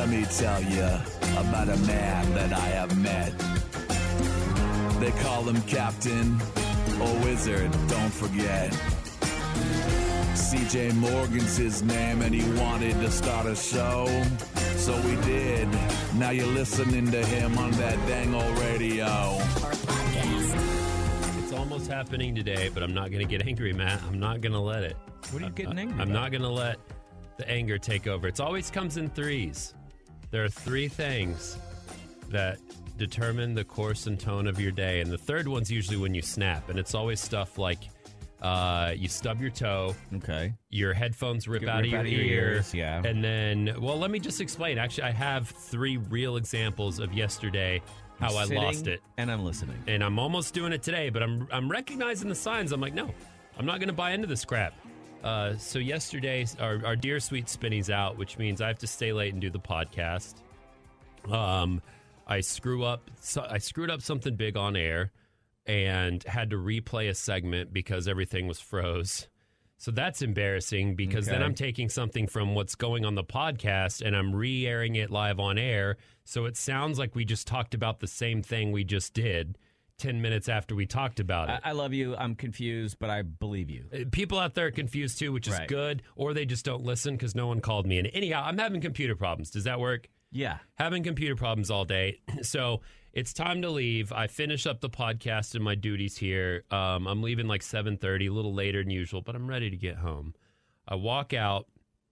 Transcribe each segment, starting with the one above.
Let me tell you about a man that I have met. They call him Captain or Wizard, don't forget. CJ Morgan's his name and he wanted to start a show, so we did. Now you're listening to him on that dang old radio. Our podcast. It's almost happening today, but I'm not going to get angry, Matt. I'm not going to let it. What are you getting angry I'm about? not going to let the anger take over. It always comes in threes. There are three things that determine the course and tone of your day, and the third one's usually when you snap, and it's always stuff like you stub your toe, Okay. your headphones rip out of your ear, ears, yeah. and then, well, let me just explain. Actually, I have three real examples of yesterday how I lost it. And I'm listening. And I'm almost doing it today, but I'm recognizing the signs. I'm like, no, I'm not going to buy into this crap. So yesterday, our dear sweet Spinny's out, which means I have to stay late and do the podcast. I screwed up something big on air and had to replay a segment because everything was froze. So that's embarrassing because then I'm taking something from what's going on the podcast and I'm re-airing it live on air. So it sounds like we just talked about the same thing we just did 10 minutes after we talked about it. I love you. I'm confused, but I believe you. People out there are confused too, which is good, or they just don't listen because no one called me. And anyhow, I'm having computer problems. Does that work? Yeah. Having computer problems all day. So it's time to leave. I finish up the podcast and my duties here. I'm leaving like 7:30, a little later than usual, but I'm ready to get home. I walk out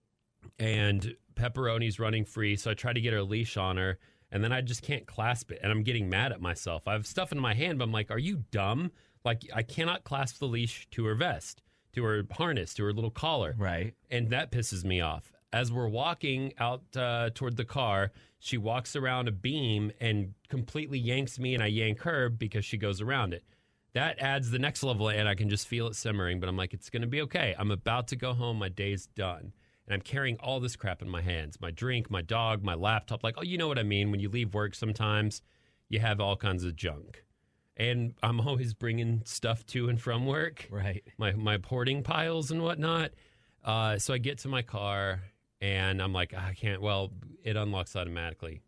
and Pepperoni's running free, so I try to get her leash on her, and then I just can't clasp it, and I'm getting mad at myself. I have stuff in my hand, but I'm like, are you dumb? Like, I cannot clasp the leash to her vest, to her harness, to her little collar. Right. And that pisses me off. As we're walking out toward the car, she walks around a beam and completely yanks me, and I yank her because she goes around it. That adds the next level, and I can just feel it simmering, but I'm like, it's going to be okay. I'm about to go home. My day's done. And I'm carrying all this crap in my hands, my drink, my dog, my laptop. Like, oh, you know what I mean? When you leave work sometimes, you have all kinds of junk. And I'm always bringing stuff to and from work. Right. My hoarding piles and whatnot. So I get to my car, and I'm like, I can't. Well, it unlocks automatically.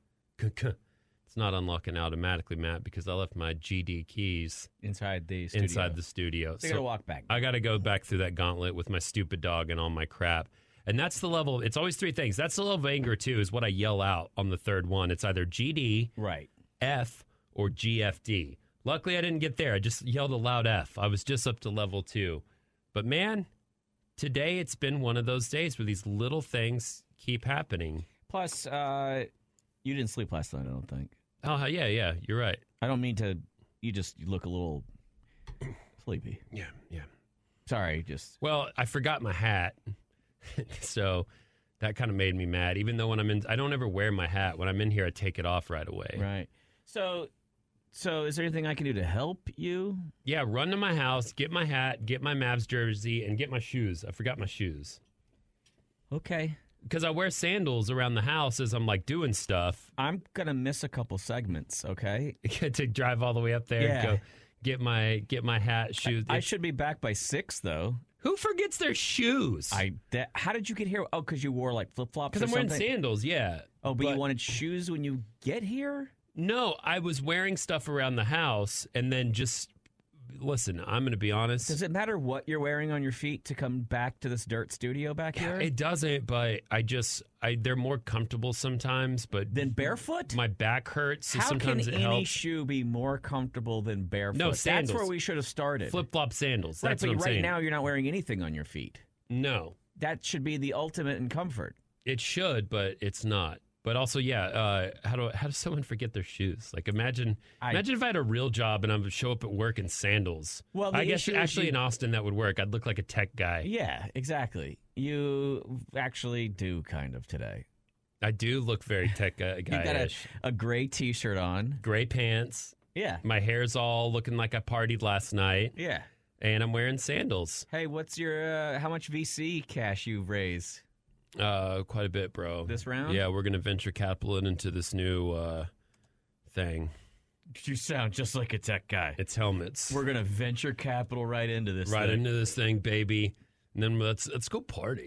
It's not unlocking automatically, Matt, because I left my GD keys Inside the studio. So You got to walk back. I got to go back through that gauntlet with my stupid dog and all my crap. And that's the level. It's always three things. That's the level of anger, too, is what I yell out on the third one. It's either GD, Right. F, or GFD. Luckily, I didn't get there. I just yelled a loud F. I was just up to level 2. But, man, today it's been one of those days where these little things keep happening. Plus, you didn't sleep last night, I don't think. Oh, yeah, you're right. I don't mean to. You look a little sleepy. Yeah. Sorry, just. Well, I forgot my hat. So that kind of made me mad. Even though when I'm in, I don't ever wear my hat. When I'm in here, I take it off right away. Right. So is there anything I can do to help you? Yeah, run to my house, get my hat, get my Mavs jersey, and get my shoes. I forgot my shoes. Okay. Because I wear sandals around the house as I'm like doing stuff. I'm going to miss a couple segments, okay? To drive all the way up there and go get my hat, shoes. I should be back by 6, though. Who forgets their shoes? How did you get here? Oh, because you wore like flip-flops or Because I'm wearing something? sandals, yeah. Oh, but you wanted shoes when you get here? No, I was wearing stuff around the house and then just... Listen, I'm going to be honest. Does it matter what you're wearing on your feet to come back to this dirt studio back here? It doesn't, but they're more comfortable sometimes. But Than barefoot? My back hurts, so How sometimes can it any helps. shoe be more comfortable than barefoot? No, sandals. That's where we should have started. Flip-flop sandals. Right, That's but what I'm right saying. now you're not wearing anything on your feet. No. That should be the ultimate in comfort. It should, but it's not. But also, how does someone forget their shoes? Like, imagine if I had a real job and I would show up at work in sandals. Well, I guess actually in Austin that would work. I'd look like a tech guy. Yeah, exactly. You actually do kind of today. I do look very tech guy-ish. You got a gray T-shirt on. Gray pants. Yeah. My hair's all looking like I partied last night. Yeah. And I'm wearing sandals. Hey, what's your how much VC cash you've raised? Quite a bit, bro. This round? Yeah, we're going to venture capital it into this new thing. You sound just like a tech guy. It's helmets. We're going to venture capital right into this right thing. into this thing, baby. And then let's go party.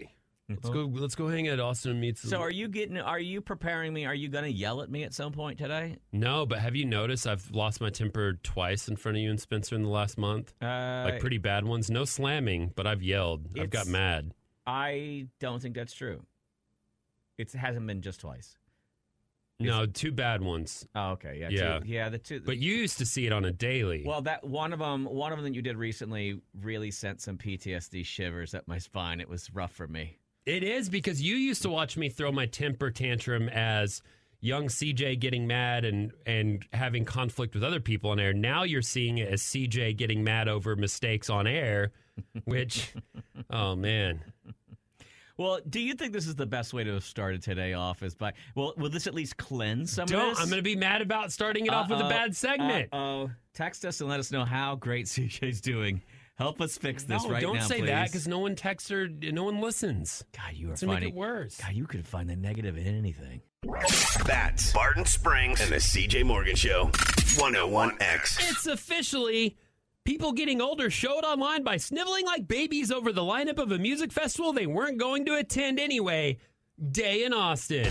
Let's go hang at Austin Meets. So are you preparing me? Are you going to yell at me at some point today? No, but have you noticed I've lost my temper twice in front of you and Spencer in the last month? Like pretty bad ones. No slamming, but I've yelled. I've got mad. I don't think that's true. It hasn't been just twice. No, two bad ones. Oh, okay. Yeah. The two. But you used to see it on a daily. Well, that one of them that you did recently really sent some PTSD shivers up my spine. It was rough for me. It is, because you used to watch me throw my temper tantrum as young CJ getting mad and having conflict with other people on air. Now you're seeing it as CJ getting mad over mistakes on air, which, oh, man. Well, do you think this is the best way to have started today off? Will this at least cleanse some of this? I'm going to be mad about starting it off with a bad segment. Text us and let us know how great CJ's doing. Help us fix this right now, don't say please. that, because no one texts or no one listens. God, you are it's funny. Make it worse. God, you could find the negative in anything. That's Barton Springs and the CJ Morgan Show. 101X. It's officially... People getting older showed online by sniveling like babies over the lineup of a music festival they weren't going to attend anyway. Day in Austin.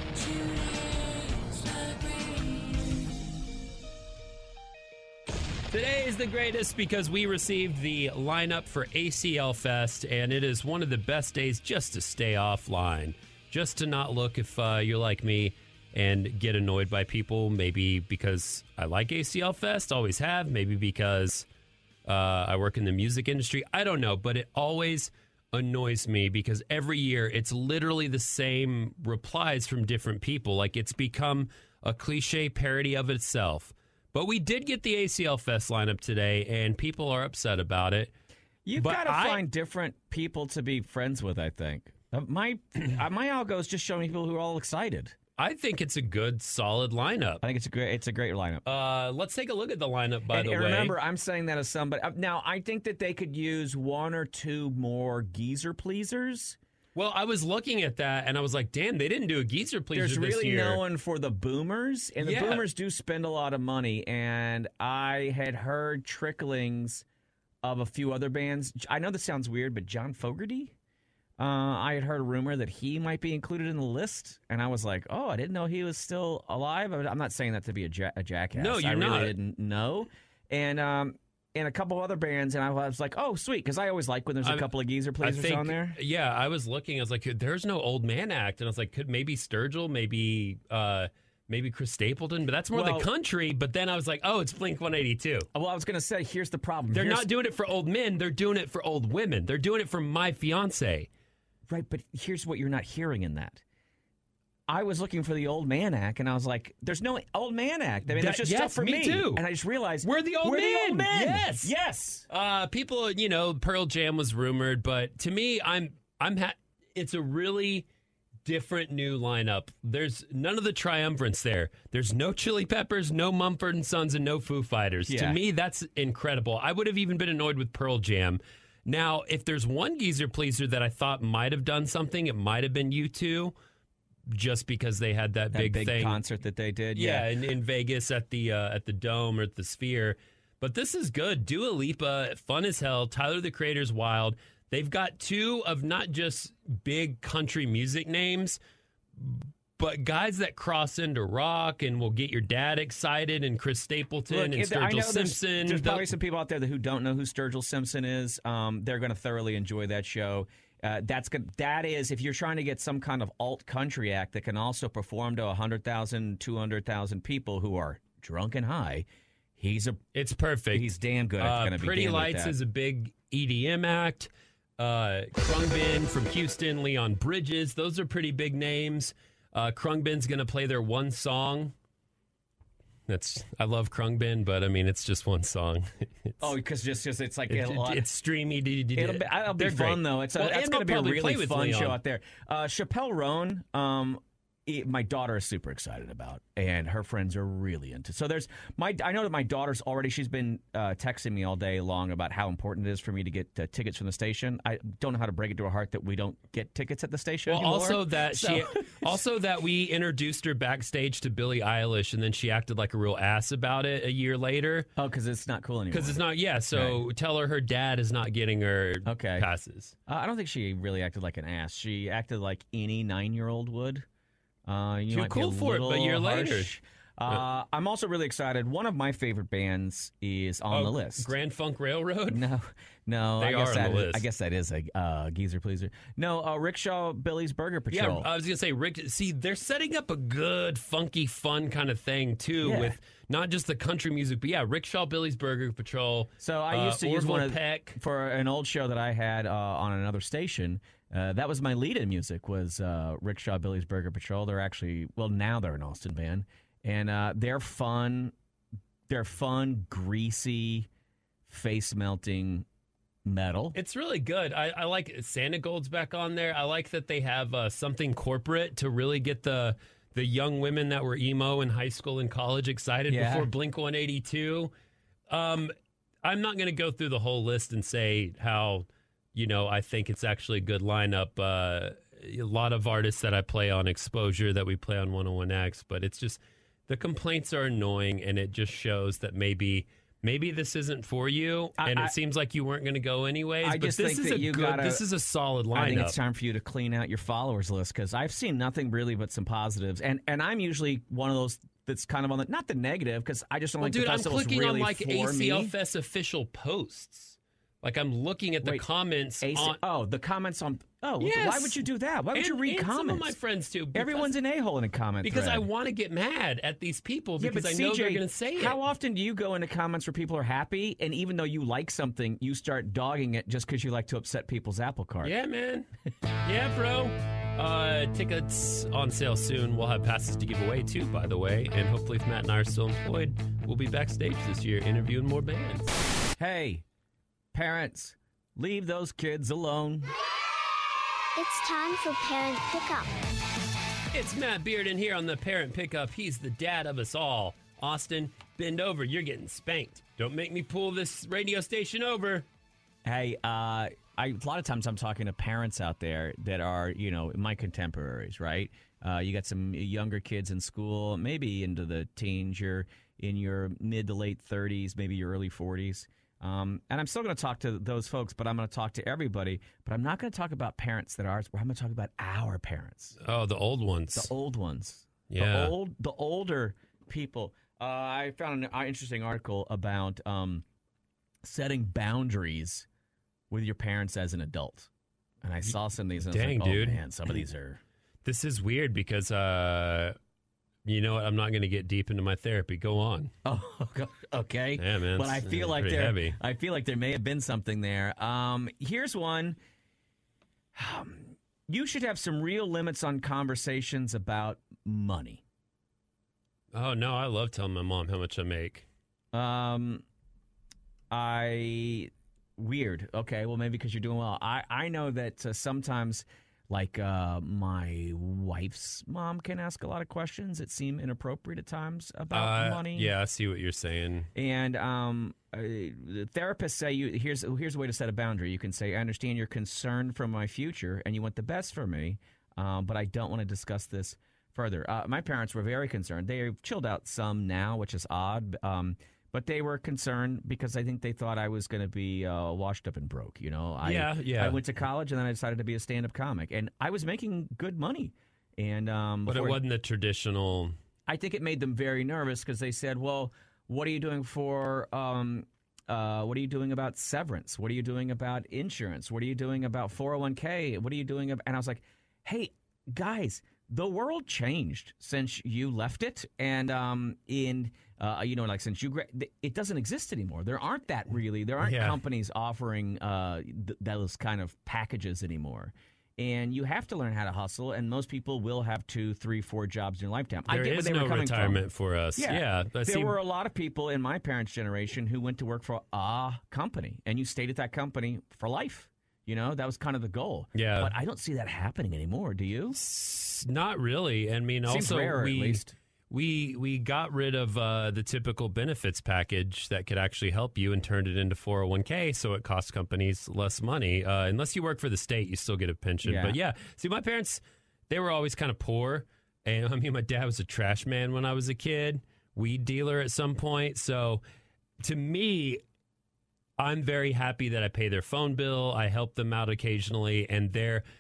Today is the greatest because we received the lineup for ACL Fest, and it is one of the best days just to stay offline, just to not look if you're like me and get annoyed by people, maybe because I like ACL Fest, always have, maybe because... I work in the music industry. I don't know, but it always annoys me because every year it's literally the same replies from different people. Like, it's become a cliche parody of itself. But we did get the ACL Fest lineup today, and people are upset about it. You've got to find different people to be friends with, I think. My algo is just showing people who are all excited. I think it's a good, solid lineup. I think it's a great lineup. Let's take a look at the lineup, by the way. And remember, I'm saying that as somebody. Now, I think that they could use one or two more geezer pleasers. Well, I was looking at that, and I was like, damn, they didn't do a geezer pleaser this year. There's really no one for the boomers, and the boomers do spend a lot of money, and I had heard tricklings of a few other bands. I know this sounds weird, but John Fogerty? I had heard a rumor that he might be included in the list, and I was like, "Oh, I didn't know he was still alive." I'm not saying that to be a jackass. No, you're not. I really didn't know. And a couple other bands, and I was like, "Oh, sweet," because I always like when there's a couple of geezer pleasers on there. Yeah, I was looking. I was like, "There's no Old Man Act," and I was like, "Could maybe Sturgill, maybe Chris Stapleton, but that's more the country." But then I was like, "Oh, it's Blink-182." Well, I was going to say, here's the problem: they're not doing it for old men; they're doing it for old women. They're doing it for my fiance. Right, but here's what you're not hearing in that. I was looking for the Old Man Act, and I was like, there's no Old Man Act. I mean, there's just stuff for me. Too. And I just realized, we're the old men. Yes. Yes. People, Pearl Jam was rumored, but to me, it's a really different new lineup. There's none of the triumvirates there. There's no Chili Peppers, no Mumford & Sons, and no Foo Fighters. Yeah. To me, that's incredible. I would have even been annoyed with Pearl Jam. Now, if there's one geezer pleaser that I thought might have done something, it might have been U2, just because they had that big thing. Concert that they did. Yeah, in Vegas at the Dome or at the Sphere. But this is good. Dua Lipa, fun as hell. Tyler, the Creator's wild. They've got two of not just big country music names, but guys that cross into rock and will get your dad excited, and Chris Stapleton and Sturgill Simpson. There's probably some people out there who don't know who Sturgill Simpson is. They're going to thoroughly enjoy that show. That is, if you're trying to get some kind of alt country act that can also perform to 100,000, 200,000 people who are drunk and high, it's perfect. He's damn good. It's going to be Pretty Lights is a big EDM act. Khruangbin from Houston, Leon Bridges. Those are pretty big names. Khruangbin's going to play their one song. I love Khruangbin, but I mean, it's just one song. Because it's like it's streamy. It'll be fun though. It's going to be a really fun show out there. Chappelle Roan my daughter is super excited about, and her friends are really into. So I know that my daughter's already. She's been texting me all day long about how important it is for me to get tickets from the station. I don't know how to break it to her heart that we don't get tickets at the station. Well, anymore. also that we introduced her backstage to Billie Eilish, and then she acted like a real ass about it a year later. Oh, because it's not cool anymore. Because it's not. Yeah. So tell her dad is not getting her passes. I don't think she really acted like an ass. She acted like any 9-year-old would. Too cool for it, but a year later. I'm also really excited. One of my favorite bands is on the list. Grand Funk Railroad? No. They are on the list. I guess that is a geezer pleaser. No, Rickshaw Billy's Burger Patrol. Yeah, I was going to say, see, they're setting up a good, funky, fun kind of thing, too, with not just the country music, but Rickshaw Billy's Burger Patrol. So I used to use one for an old show that I had on another station. That was my lead-in music, was Rickshaw Billy's Burger Patrol. They're actually, now they're an Austin band. And they're fun. They're fun, greasy, face-melting metal. It's really good. I like Santa Gold's back on there. I like that they have something corporate to really get the young women that were emo in high school and college excited before Blink-182. I'm not going to go through the whole list and say how, I think it's actually a good lineup. A lot of artists that I play on Exposure that we play on 101X, but it's just the complaints are annoying, and it just shows that maybe this isn't for you, and it seems like you weren't going to go anyways. But this is a solid lineup. I think it's time for you to clean out your followers list, because I've seen nothing really but some positives, and I'm usually one of those that's kind of on not the negative, because I just don't like the festivals really for me. I'm clicking on ACL Fest official posts. Like, I'm looking at the comments on... the comments on... yes. Why would you do that? Why would you read comments? Some of my friends, too. Everyone's an a-hole in a comment Because thread. I want to get mad at these people because I know they're going to say it. How often do you go into comments where people are happy, and even though you like something, you start dogging it just because you like to upset people's apple cart? Yeah, man. Yeah, bro. Tickets on sale soon. We'll have passes to give away, too, by the way. And hopefully, if Matt and I are still employed, we'll be backstage this year interviewing more bands. Hey, parents... leave those kids alone. It's time for Parent Pickup. It's Matt Bearden here on the Parent Pickup. He's the dad of us all. Austin, bend over. You're getting spanked. Don't make me pull this radio station over. Hey, a lot of times I'm talking to parents out there that are, my contemporaries, right? You got some younger kids in school, maybe into the teens. You're in your mid to late 30s, maybe your early 40s. And I'm still going to talk to those folks, but I'm going to talk to everybody. But I'm not going to talk about parents that are ours. I'm going to talk about our parents. Oh, the old ones. The old ones. Yeah. The older people. I found an interesting article about setting boundaries with your parents as an adult. And I saw some of these. And I was like, dude. Oh, man, some of these are... This is weird because... you know what? I'm not going to get deep into my therapy. Go on. Oh, okay. Yeah, man. But I feel like heavy. I feel like there may have been something there. Here's one. You should have some real limits on conversations about money. Oh no, I love telling my mom how much I make. Weird. Okay, well maybe because you're doing well. I know that sometimes. Like my wife's mom can ask a lot of questions that seem inappropriate at times about money. Yeah, I see what you're saying. And the therapists say, here's a way to set a boundary. You can say, I understand you're concerned for my future and you want the best for me, but I don't want to discuss this further. My parents were very concerned. They've chilled out some now, which is odd. But they were concerned because I think they thought I was going to be washed up and broke. I went to college and then I decided to be a stand-up comic, and I was making good money. And but it wasn't the traditional. I think it made them very nervous because they said, "Well, what are you doing for? What are you doing about severance? What are you doing about insurance? What are you doing about 401k? What are you doing?" And I was like, "Hey, guys." The world changed since you left it, and since it doesn't exist anymore. There aren't companies offering those kind of packages anymore. And you have to learn how to hustle, and most people will have 2, 3, 4 jobs in your lifetime. There is no retirement for us. Yeah. There were a lot of people in my parents' generation who went to work for a company, and you stayed at that company for life. You know, that was kind of the goal. Yeah. But I don't see that happening anymore. Do you? Not really. I mean, Seems also rarer, at least. we got rid of the typical benefits package that could actually help you and turned it into 401k, so it costs companies less money. Unless you work for the state, you still get a pension. Yeah. But yeah, see, my parents, they were always kind of poor. And I mean, my dad was a trash man when I was a kid, weed dealer at some point. So to me, I'm very happy that I pay their phone bill. I help them out occasionally. And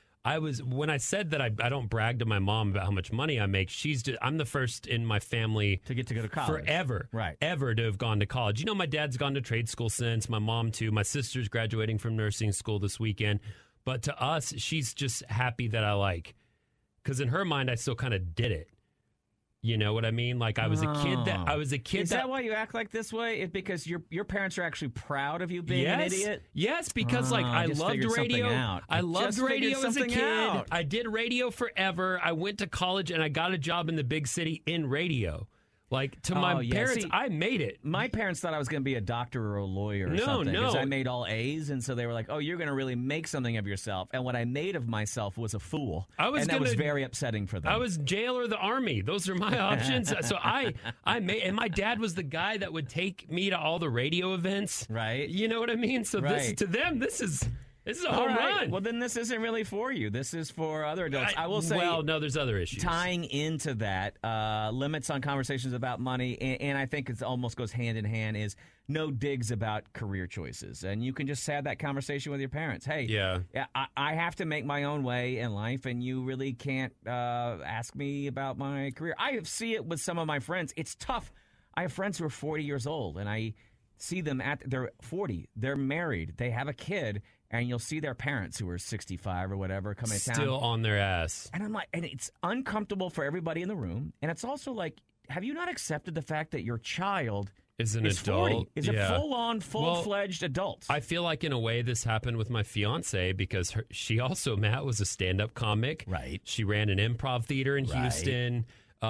when I said that I don't brag to my mom about how much money I make, I'm the first in my family To go to college. forever, Right. ever to have gone to college. You know, my dad's gone to trade school since, my mom too. My sister's graduating from nursing school this weekend. But to us, she's just happy that because in her mind, I still kind of did it. You know what I mean? Like I was a kid. Is that why you act like this way? It's because your parents are actually proud of you being an idiot? Yes, because I just loved figured something radio. out. I loved just figured radio as a something kid. out. I did radio forever. I went to college and I got a job in the big city in radio. Like to my parents, See, I made it. My parents thought I was going to be a doctor or a lawyer or No, something. Because no. I made all A's, and so they were like, "Oh, you're going to really make something of yourself." And what I made of myself was a fool. That was very upsetting for them. I was jail or the army. Those are my options. So I made, and my dad was the guy that would take me to all the radio events. Right. You know what I mean? So to them, this is a home run. Well, then this isn't really for you. This is for other adults. I will say. Well, no, there's other issues. Tying into that, limits on conversations about money, and I think it almost goes hand in hand, is no digs about career choices. And you can just have that conversation with your parents. Hey, Yeah. I have to make my own way in life, and you really can't ask me about my career. I see it with some of my friends. It's tough. I have friends who are 40 years old, and I see them they're 40. They're married. They have a kid. And you'll see their parents who are 65 or whatever coming to town. Still on their ass. And I'm like, and it's uncomfortable for everybody in the room. And it's also like, have you not accepted the fact that your child Is an is adult. 40, is a full-on, full-fledged adult? I feel like in a way this happened with my fiance because she also, Matt, was a stand-up comic. Right. She ran an improv theater in Houston,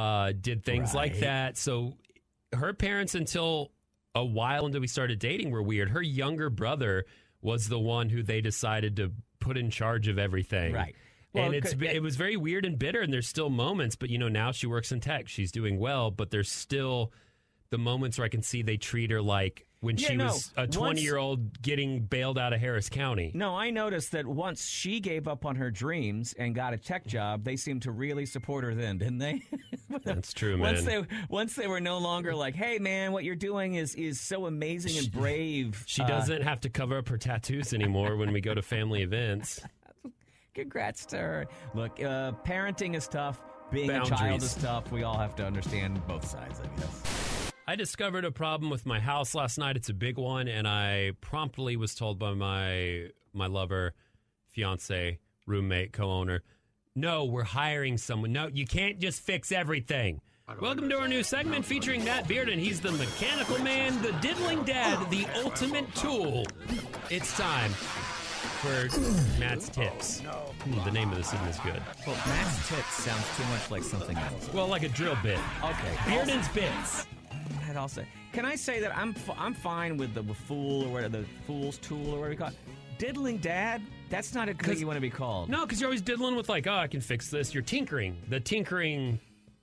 did things like that. So her parents, until a while until we started dating, were weird. Her younger brother was the one who they decided to put in charge of everything. Right. And Well, it was very weird and bitter, and there's still moments, but now she works in tech. She's doing well, but there's still the moments where I can see they treat her like when she was a 20-year-old getting bailed out of Harris County. No, I noticed that once she gave up on her dreams and got a tech job, they seemed to really support her then, didn't they? That's true, man. Once they were no longer like, hey, man, what you're doing is so amazing and brave. She doesn't have to cover up her tattoos anymore when we go to family events. Congrats to her. Look, parenting is tough. Being a child Boundaries. is tough. We all have to understand both sides, I guess. I discovered a problem with my house last night. It's a big one, and I promptly was told by my lover, fiance, roommate, co-owner, no, we're hiring someone. No, you can't just fix everything. Welcome to our new segment featuring Matt Bearden. He's the mechanical man, the diddling dad, the ultimate tool. It's time for Matt's Tips. The name of the segment is good. Well, Matt's Tips sounds too much like something else. Well, like a drill bit. Okay. Bearden's Bits. I'd also, can I say that I'm fine with the fool or whatever, the fool's tool or whatever you call it. Diddling dad, that's not a thing you want to be called. No, because you're always diddling with like, oh, I can fix this. You're tinkering. The tinkering.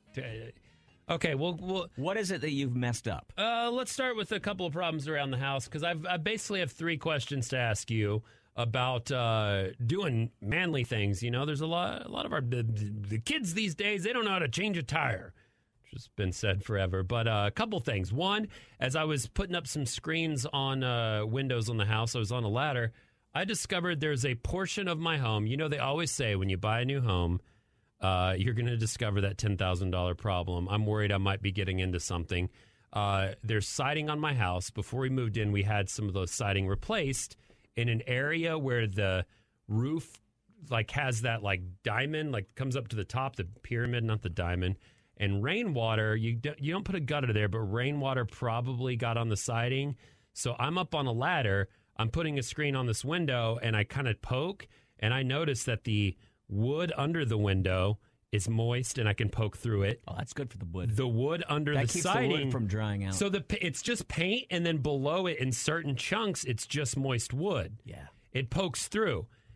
Okay, well, What is it that you've messed up? let's start with a couple of problems around the house because I basically have 3 questions to ask you about doing manly things. You know, there's a lot of the kids these days, they don't know how to change a tire. Just been said forever. But a couple things. One, as I was putting up some screens on windows on the house, I was on a ladder. I discovered there's a portion of my home. You know, they always say when you buy a new home, you're going to discover that $10,000 problem. I'm worried I might be getting into something. There's siding on my house. Before we moved in, we had some of those siding replaced in an area where the roof like has that like diamond, like comes up to the top, the pyramid, not the diamond. And rainwater, you don't put a gutter there, but rainwater probably got on the siding. So I'm up on a ladder. I'm putting a screen on this window, and I kind of poke, and I notice that the wood under the window is moist, and I can poke through it. Oh, that's good for the wood. The wood under that the keeps siding the wood from drying out. So it's just paint, and then below it in certain chunks, it's just moist wood. Yeah. It pokes through.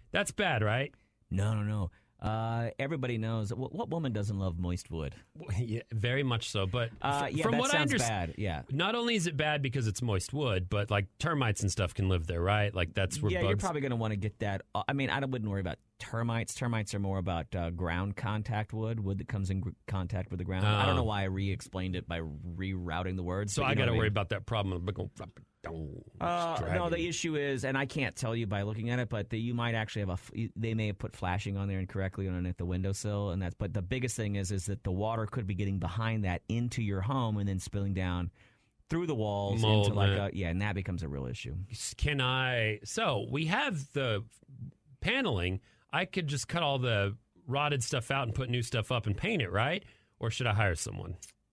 That's bad, right? No. Everybody knows what woman doesn't love moist wood. Yeah, very much so. But Yeah, from that what I sounds understand, bad. Yeah. not only is it bad because it's moist wood, but like termites and stuff can live there, right? Like that's where Yeah, bugs. you're probably going to want to get that. I mean, I wouldn't worry about termites. Termites are more about ground contact wood that comes in contact with the ground. I don't know why I re-explained it by rerouting the words. So but I got to worry mean. about that problem. No, the issue is, and I can't tell you by looking at it, but you might actually have they may have put flashing on there incorrectly underneath the windowsill, and but the biggest thing is that the water could be getting behind that into your home and then spilling down through the walls Mold, into like and that becomes a real issue. So we have the paneling. I could just cut all the rotted stuff out and put new stuff up and paint it, right? Or should I hire someone?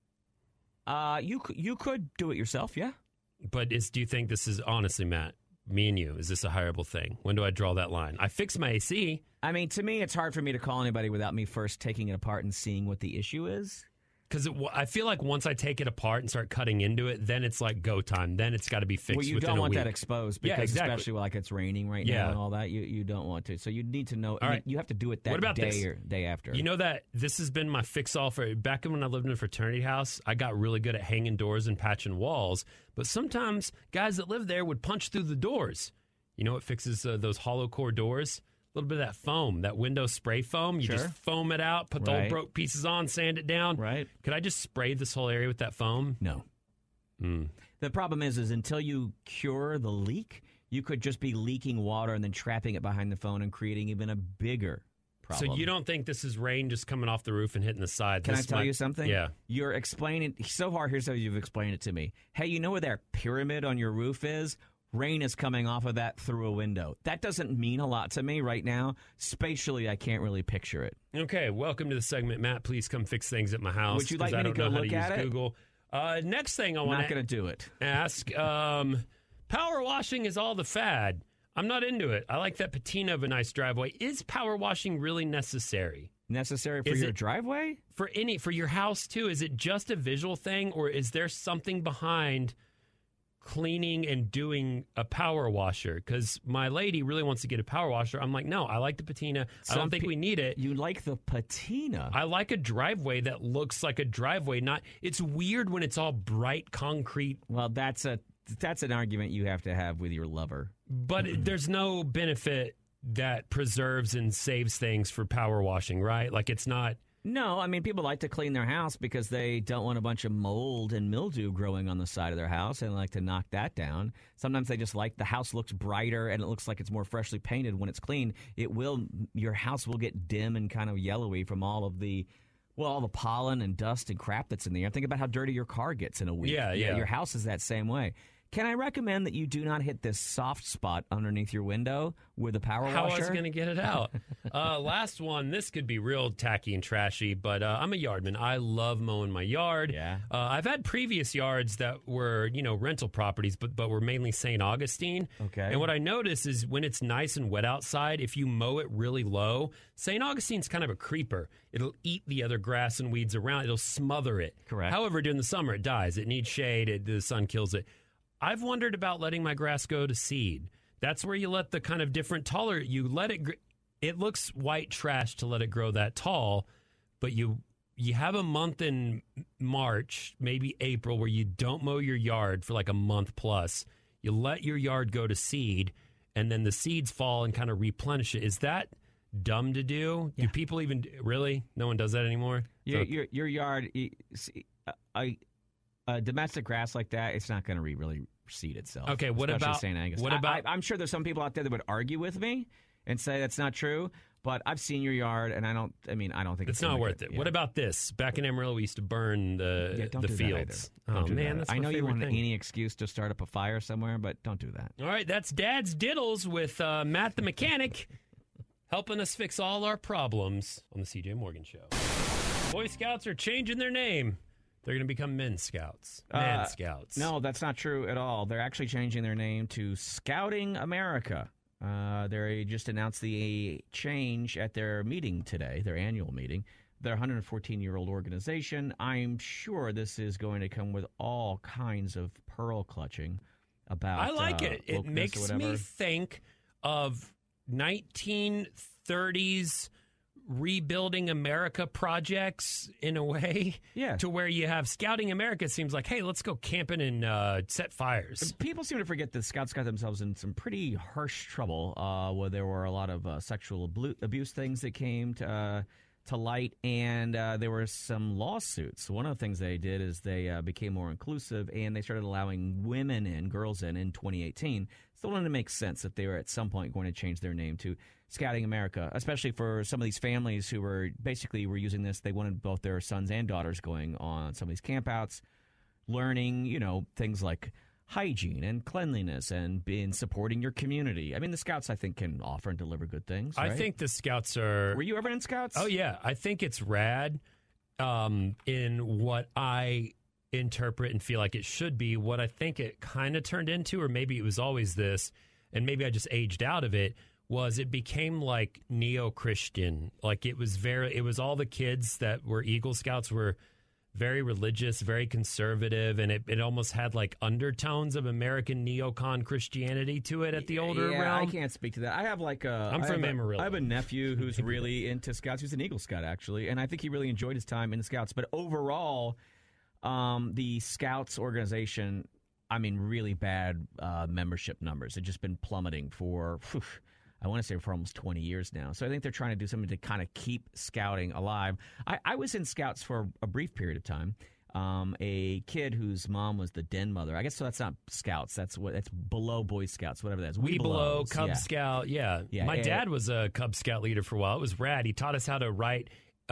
You could do it yourself, yeah. But do you think this is, honestly, Matt, me and you, is this a hireable thing? When do I draw that line? I fixed my AC. I mean, to me, it's hard for me to call anybody without me first taking it apart and seeing what the issue is. Because I feel like once I take it apart and start cutting into it, then it's like go time. Then it's got to be fixed within a week. Well, you don't want that exposed because exactly. especially like it's raining right now and all that, you don't want to. So you need to know. You have to do it that day or day after. You know that this has been my fix-all for back when I lived in a fraternity house. I got really good at hanging doors and patching walls. But sometimes guys that live there would punch through the doors. You know what fixes those hollow core doors? A little bit of that foam, that window spray foam. You just foam it out, put the old broke pieces on, sand it down. Right. Could I just spray this whole area with that foam? No. The problem is until you cure the leak, you could just be leaking water and then trapping it behind the phone and creating even a bigger problem. So you don't think this is rain just coming off the roof and hitting the side? Can I tell you something? Yeah. You're explaining so far. Here's how you've explained it to me. Hey, you know where that pyramid on your roof is? Rain is coming off of that through a window. That doesn't mean a lot to me right now. Spatially, I can't really picture it. Okay, welcome to the segment. Matt, please come fix things at my house. Would you like me to go look at it? Google. Next thing I I'm want not going to do it. ask, power washing is all the fad. I'm not into it. I like that patina of a nice driveway. Is power washing really necessary? Necessary for your driveway? For your house, too? Is it just a visual thing, or is there something behind cleaning and doing a power washer? Because my lady really wants to get a power washer. I'm like, no, I like the patina. I don't think we need it. You like the patina? I like a driveway that looks like a driveway. It's weird when it's all bright concrete. Well, that's an argument you have to have with your lover. But there's no benefit that preserves and saves things for power washing, right? Like it's not. No, I mean, people like to clean their house because they don't want a bunch of mold and mildew growing on the side of their house and like to knock that down. Sometimes they just like the house looks brighter and it looks like it's more freshly painted when it's clean. Your house will get dim and kind of yellowy from all the pollen and dust and crap that's in the air. Think about how dirty your car gets in a week. Yeah. Your house is that same way. Can I recommend that you do not hit this soft spot underneath your window with a power washer? How I was going to get it out. Last one. This could be real tacky and trashy, but I'm a yardman. I love mowing my yard. Yeah. I've had previous yards that were, rental properties, but were mainly St. Augustine. Okay. And what I notice is when it's nice and wet outside, if you mow it really low, St. Augustine's kind of a creeper. It'll eat the other grass and weeds around. It'll smother it. Correct. However, during the summer, it dies. It needs shade. The sun kills it. I've wondered about letting my grass go to seed. That's where you let the kind of you let it, it looks white trash to let it grow that tall, but you have a month in March, maybe April, where you don't mow your yard for like a month plus. You let your yard go to seed, and then the seeds fall and kind of replenish it. Is that dumb to do? Yeah. Do people even, really? No one does that anymore? Your yard, domestic grass like that, it's not going to really seed itself. Okay, what about St. Angus? I'm sure there's some people out there that would argue with me and say that's not true. But I've seen your yard, and I don't think it's not worth it. Yeah. What about this? Back in Amarillo, we used to burn the fields. Oh man, that's I know you want thing. Any excuse to start up a fire somewhere, but don't do that. All right, that's Dad's Diddles with Matt the mechanic, helping us fix all our problems on the CJ Morgan Show. Boy Scouts are changing their name. They're going to become Men Scouts. Man Scouts. No, that's not true at all. They're actually changing their name to Scouting America. They just announced the change at their meeting today, their annual meeting. They're a 114-year-old organization. I'm sure this is going to come with all kinds of pearl clutching about I like it. It makes me think of 1930s rebuilding America projects in a way. Yeah. To where you have Scouting America seems like, hey, let's go camping and set fires. People seem to forget that Scouts got themselves in some pretty harsh trouble where there were a lot of sexual abuse things that came to light, and there were some lawsuits. One of the things they did is they became more inclusive, and they started allowing women and girls in 2018. Still wanted to make sense that they were at some point going to change their name to Scouting America, especially for some of these families who were using this. They wanted both their sons and daughters going on some of these campouts, learning, things like hygiene and cleanliness and supporting your community. I mean, the Scouts, I think, can offer and deliver good things. Right? I think the Scouts are... Were you ever in Scouts? Oh, yeah. I think it's rad in what I interpret and feel like it should be. What I think it kind of turned into, or maybe it was always this, and maybe I just aged out of it, was it became like neo-Christian. Like it was all the kids that were Eagle Scouts were very religious, very conservative, and it almost had like undertones of American neocon Christianity to it at the older realm. I can't speak to that. I have I'm from Amarillo. I have a nephew who's really into Scouts. Who's an Eagle Scout, actually, and I think he really enjoyed his time in the Scouts. But overall, the Scouts organization, I mean, really bad membership numbers. They've just been plummeting for... I want to say for almost 20 years now. So I think they're trying to do something to kind of keep Scouting alive. I was in Scouts for a brief period of time. A kid whose mom was the den mother. I guess so. That's not Scouts. That's below Boy Scouts, whatever that is. Webelow, Cub Scout. Yeah. My dad was a Cub Scout leader for a while. It was rad. He taught us how to write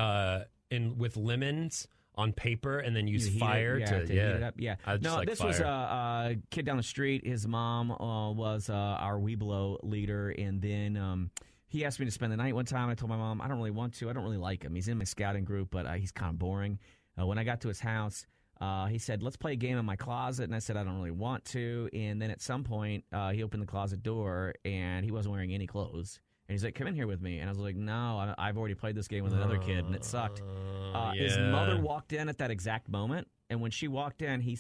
with lemons on paper and then use fire to heat it up. Yeah. This was a kid down the street. His mom was our Webelow leader, and then he asked me to spend the night one time. I told my mom, I don't really want to. I don't really like him. He's in my scouting group, but he's kind of boring. When I got to his house, he said, let's play a game in my closet, and I said, I don't really want to. And then at some point, he opened the closet door, and he wasn't wearing any clothes. And he's like, come in here with me. And I was like, no, I've already played this game with another kid, and it sucked. His mother walked in at that exact moment. And when she walked in, he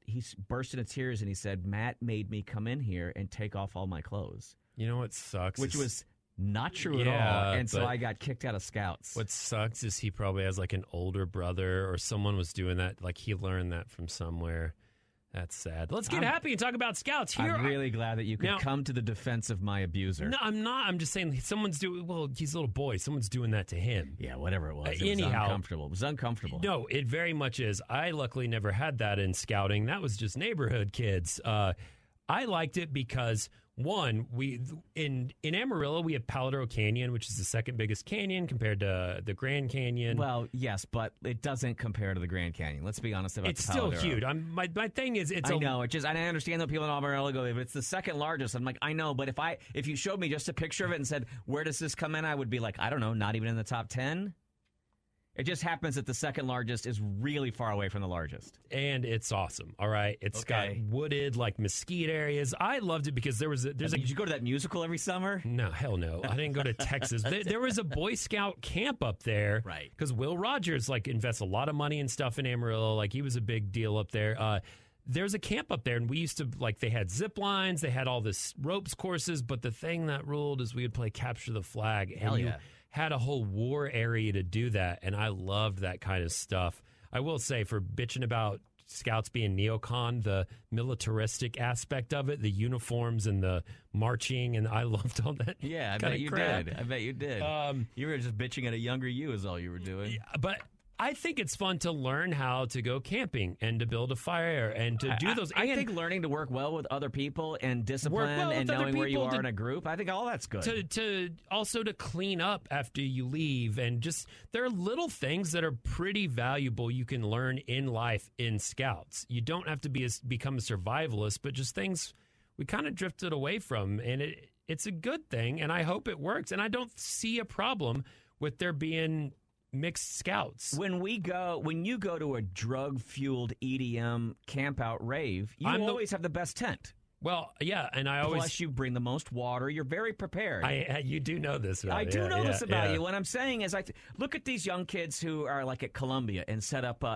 burst into tears, and he said, Matt made me come in here and take off all my clothes. You know what sucks? Which was not true at all. And so I got kicked out of Scouts. What sucks is he probably has like an older brother or someone was doing that. Like he learned that from somewhere. That's sad. Let's get happy and talk about Scouts. Here, I'm really glad that you could come to the defense of my abuser. No, I'm not. I'm just saying someone's doing... Well, he's a little boy. Someone's doing that to him. Yeah, whatever it was. It was uncomfortable. It was uncomfortable. No, it very much is. I luckily never had that in Scouting. That was just neighborhood kids. I liked it because... One, we in Amarillo, we have Paladaro Canyon, which is the second biggest canyon compared to the Grand Canyon. Well, yes, but it doesn't compare to the Grand Canyon. Let's be honest about it's still huge. My thing is, I understand that people in Amarillo go, but it's the second largest. I'm like, I know, but if you showed me just a picture of it and said, where does this come in? I would be like, I don't know, not even in the top 10. It just happens that the second largest is really far away from the largest. And it's awesome, all right? It's got wooded, like, mesquite areas. I loved it because Did you go to that musical every summer? No, hell no. I didn't go to Texas. There was a Boy Scout camp up there. Right. Because Will Rogers, like, invests a lot of money and stuff in Amarillo. Like, he was a big deal up there. There's a camp up there, and we used to, like, they had zip lines. They had all this ropes courses. But the thing that ruled is we would play Capture the Flag. Hell yeah. Had a whole war area to do that, and I loved that kind of stuff. I will say, for bitching about Scouts being neocon, the militaristic aspect of it, the uniforms and the marching, and I loved all that. Yeah, I bet you did. You were just bitching at a younger you is all you were doing. Yeah, but I think it's fun to learn how to go camping and to build a fire and to do those. I think learning to work well with other people and discipline and knowing where you are in a group, I think all that's good. To also to clean up after you leave, and just there are little things that are pretty valuable you can learn in life in Scouts. You don't have to become a survivalist, but just things we kind of drifted away from, and it's a good thing, and I hope it works. And I don't see a problem with there being mixed Scouts. When you go to a drug-fueled EDM camp-out rave, you always have the best tent. Well, yeah, and I always... Plus, you bring the most water. You're very prepared. You do know this, right? I do know this about you. What I'm saying is, look at these young kids who are like at Columbia and set up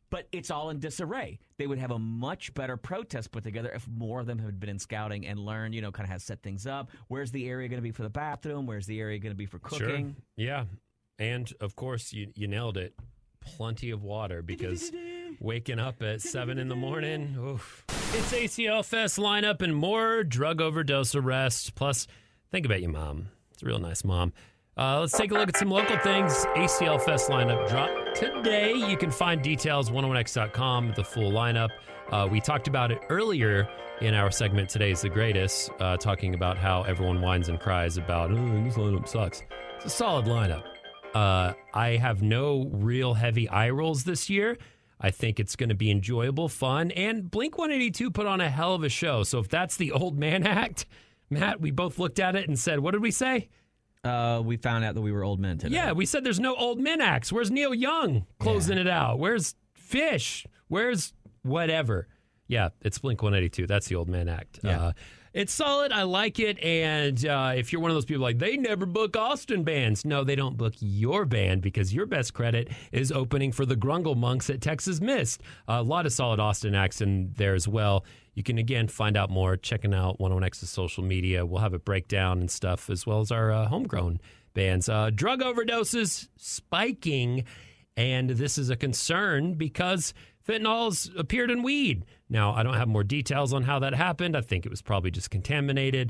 But it's all in disarray. They would have a much better protest put together if more of them had been in scouting and learned, kind of how to set things up. Where's the area going to be for the bathroom? Where's the area going to be for cooking? Sure. Yeah. And, of course, you nailed it. Plenty of water because waking up at 7 in the morning, oof. It's ACL Fest lineup and more drug overdose arrest. Plus, think about your mom. It's a real nice mom. Let's take a look at some local things. ACL Fest lineup dropped today. You can find details 101x.com, the full lineup. We talked about it earlier in our segment Today's the Greatest, talking about how everyone whines and cries about, this lineup sucks. It's a solid lineup. I have no real heavy eye rolls this year. I think it's going to be enjoyable, fun, and Blink-182 put on a hell of a show. So if that's the old man act, Matt, we both looked at it and said, what did we say? We found out that we were old men today. Yeah, we said there's no old men acts. Where's Neil Young closing it out? Where's Fish? Where's whatever? Yeah, it's Blink-182. That's the old man act. Yeah. It's solid. I like it. And if you're one of those people like, they never book Austin bands. No, they don't book your band because your best credit is opening for the Grungle Monks at Texas Mist. A lot of solid Austin acts in there as well. You can, again, find out more checking out 101X's social media. We'll have a breakdown and stuff, as well as our homegrown bands. Drug overdoses spiking, and this is a concern because fentanyl's appeared in weed. Now, I don't have more details on how that happened. I think it was probably just contaminated.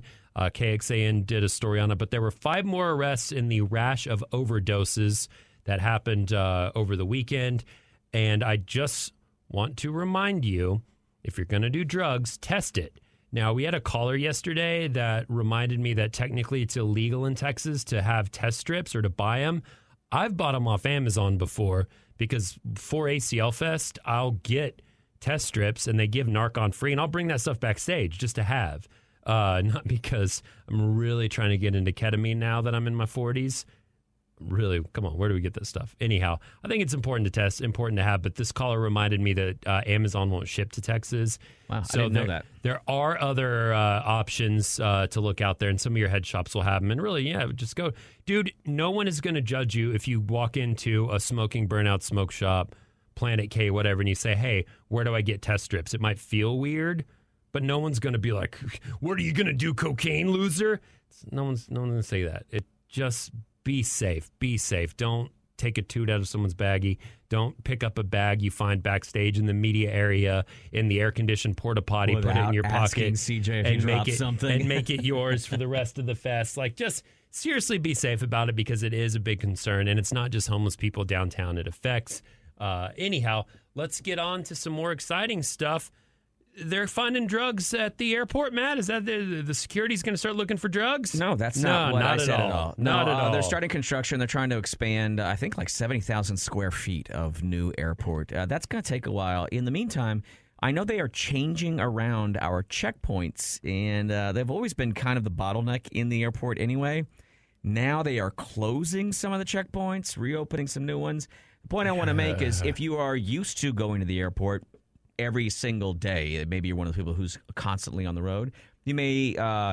KXAN did a story on it, but there were 5 more arrests in the rash of overdoses that happened over the weekend. And I just want to remind you, if you're going to do drugs, test it. Now, we had a caller yesterday that reminded me that technically it's illegal in Texas to have test strips or to buy them. I've bought them off Amazon before because for ACL Fest, I'll get test strips and they give Narcan free, and I'll bring that stuff backstage just to have. Not because I'm really trying to get into ketamine now that I'm in my 40s. Really, come on, where do we get this stuff? Anyhow, I think it's important to test, important to have, but this caller reminded me that Amazon won't ship to Texas. Wow, so I didn't know that. There are other options to look out there, and some of your head shops will have them. And really, just go. Dude, no one is going to judge you if you walk into a smoking burnout smoke shop, Planet K, whatever, and you say, hey, where do I get test strips? It might feel weird, but no one's going to be like, what are you going to do, cocaine, loser? No one's going to say that. It just... Be safe. Be safe. Don't take a toot out of someone's baggie. Don't pick up a bag you find backstage in the media area in the air-conditioned porta potty, put it in your pocket, CJ if and make it yours for the rest of the fest. Like, just seriously be safe about it because it is a big concern, and it's not just homeless people downtown it affects. Anyhow, let's get on to some more exciting stuff. They're finding drugs at the airport, Matt. Is that the security's going to start looking for drugs? No, that's not what I said at all. Not at all. They're starting construction. They're trying to expand, I think, like 70,000 square feet of new airport. That's going to take a while. In the meantime, I know they are changing around our checkpoints, and they've always been kind of the bottleneck in the airport anyway. Now they are closing some of the checkpoints, reopening some new ones. The point I want to make is if you are used to going to the airport every single day, maybe you're one of the people who's constantly on the road, you may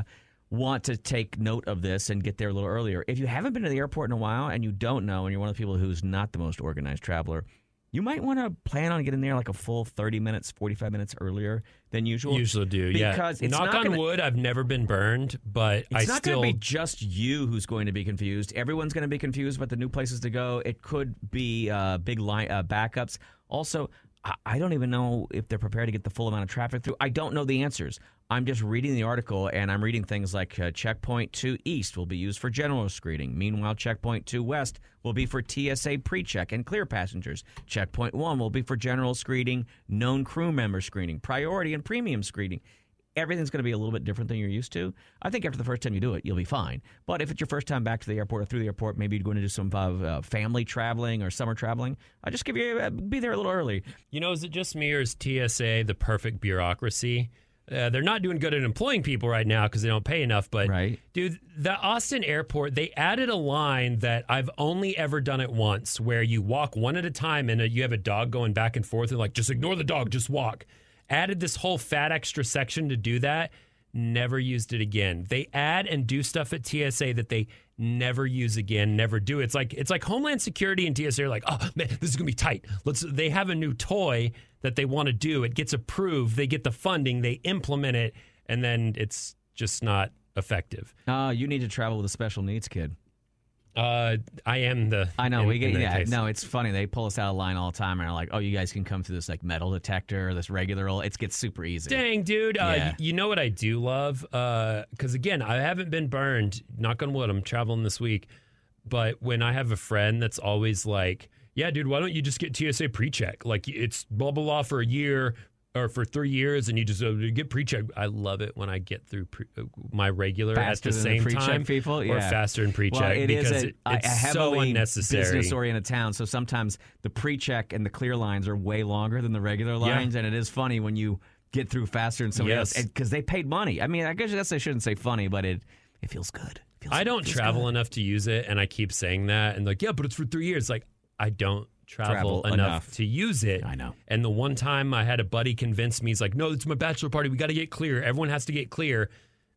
want to take note of this and get there a little earlier. If you haven't been to the airport in a while and you don't know, and you're one of the people who's not the most organized traveler, you might want to plan on getting there like a full 30 minutes, 45 minutes earlier than usual. Usually do, because yeah. Knock on wood, I've never been burned, but it's not going to be just you who's going to be confused. Everyone's going to be confused about the new places to go. It could be big backups. Also, I don't even know if they're prepared to get the full amount of traffic through. I don't know the answers. I'm just reading the article, and I'm reading things like Checkpoint 2 East will be used for general screening. Meanwhile, Checkpoint 2 West will be for TSA pre-check and clear passengers. Checkpoint 1 will be for general screening, known crew member screening, priority and premium screening. Everything's going to be a little bit different than you're used to. I think after the first time you do it, you'll be fine. But if it's your first time back to the airport or through the airport, maybe you're going to do some family traveling or summer traveling, I just give you be there a little early. You know, is it just me or is TSA the perfect bureaucracy? They're not doing good at employing people right now because they don't pay enough. But, right. Dude, the Austin airport, they added a line that I've only ever done it once where you walk one at a time and you have a dog going back and forth and like, just ignore the dog, just walk. Added this whole fat extra section to do that. Never used it again. They add and do stuff at TSA that they never use again, never do. It's like Homeland Security and TSA are like, oh man, this is gonna be tight. They have a new toy that they want to do. It gets approved, they get the funding, they implement it, and then it's just not effective. You need to travel with a special needs kid. I am the. I know we get. in that Yeah, case. no, it's funny. They pull us out of line all the time and are like, "Oh, you guys can come through this like metal detector, or this regular old." It gets super easy. Dang, dude. Yeah. You know what I do love? Because, again, I haven't been burned. Knock on wood, I'm traveling this week. But when I have a friend that's always like, yeah, dude, why don't you just get TSA pre-check? Like, it's blah, blah, blah for a year or for 3 years, and you just get pre-check. I love it when I get through my regular Faster at the than the same pre-check time. people? Or Yeah. faster than pre-check. Well, it is because a it's so heavily unnecessary. business-oriented town, so sometimes the pre-check and the clear lines are way longer than the regular lines, and it is funny when you get through faster than somebody else because they paid money. I mean, I guess I shouldn't say funny, but it feels good. I don't travel enough to use it, and I keep saying that. And like, yeah, but it's for 3 years. Like, I don't travel enough to use it. I know. And the one time I had a buddy convince me, he's like, no, it's my bachelor party. We got to get clear. Everyone has to get clear.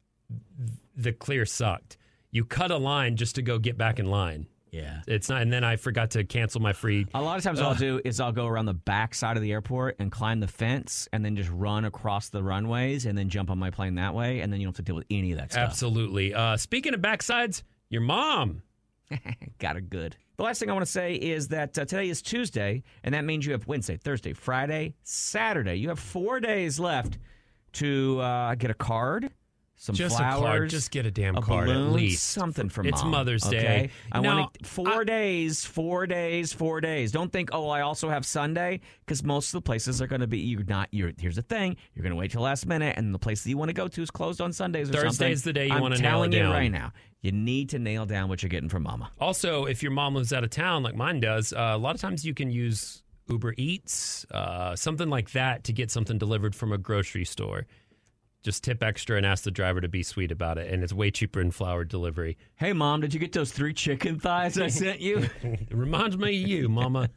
The clear sucked. You cut a line just to go get back in line. Yeah. It's not. And then I forgot to cancel my free. A lot of times what I'll do is I'll go around the back side of the airport and climb the fence and then just run across the runways and then jump on my plane that way. And then you don't have to deal with any of that stuff. Absolutely. Speaking of backsides, your mom. Got her good. The last thing I want to say is that today is Tuesday, and that means you have Wednesday, Thursday, Friday, Saturday. You have 4 days left to get a card, some Just flowers, a card. Just get a damn card balloon, at least. something from It's Mom. Mother's Day. Okay? I Now, want 4 days, 4 days, 4 days. Don't think, oh, I also have Sunday, because most of the places are going to be, here's the thing, you're going to wait till last minute, and the place that you want to go to is closed on Sundays or something. Thursday's the day you want to nail it I'm telling you down. right now, you need to nail down what you're getting from Mama. Also, if your mom lives out of town like mine does, a lot of times you can use Uber Eats, something like that, to get something delivered from a grocery store. Just tip extra and ask the driver to be sweet about it, and it's way cheaper than flour delivery. Hey, Mom, did you get those 3 chicken thighs I sent you? It reminds me of you, Mama.